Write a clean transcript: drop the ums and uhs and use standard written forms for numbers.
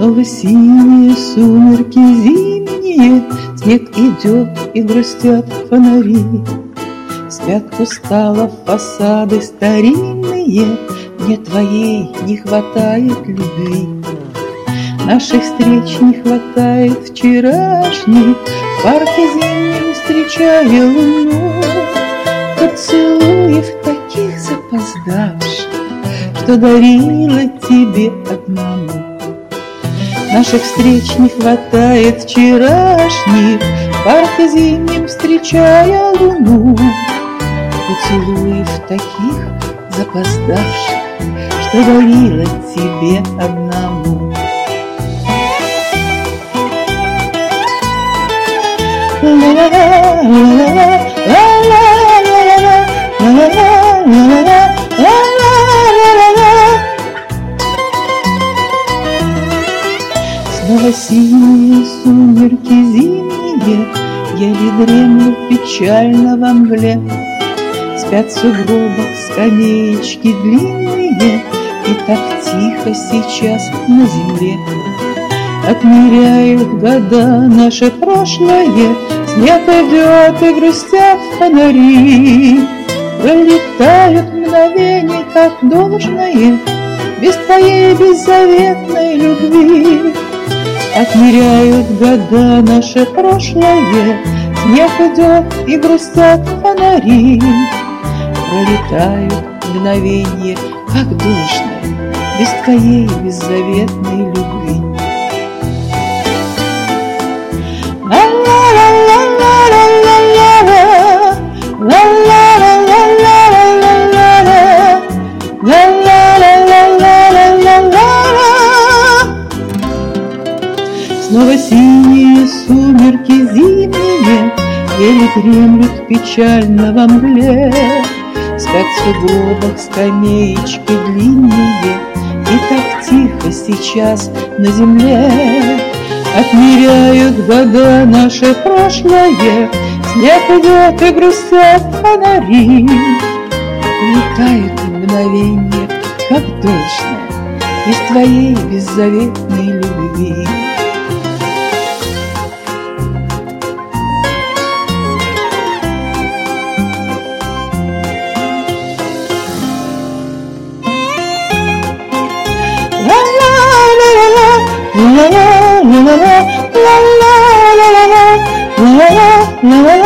Снова синие сумерки зимние, снег идет и грустят фонари. Спят устало фасады старинные, мне твоей не хватает любви. Наших встреч не хватает вчерашних, в парке зимнем встречая луну. Поцелуев таких запоздавших, что дарила тебе одному. Наших встреч не хватает вчерашних, в парке зимнем встречая луну. Поцелуев таких запоздавших, что дарила тебе одному. Снова синие сумерки зимние, еле дремлют печально во мгле. Спят в сугробах скамеечки длинные, и так тихо сейчас на земле. Отмеряют года наше прошлое, снег идет и грустят фонари. Пролетают мгновения, как должное, без твоей беззаветной любви. Отмеряют года наше прошлое, снег идет и грустят фонари. Пролетают мгновения, как должное, без твоей беззаветной любви. Снова синие сумерки зимние, еле дремлют печально во мгле. Спят в сугробах скамеечки длинные, и так тихо сейчас на земле. Отмеряют года наше прошлое, снег идет и грустят фонари. Летают мгновенья, как должное, без твоей беззаветной любви. La la la la la la la la la la la la la la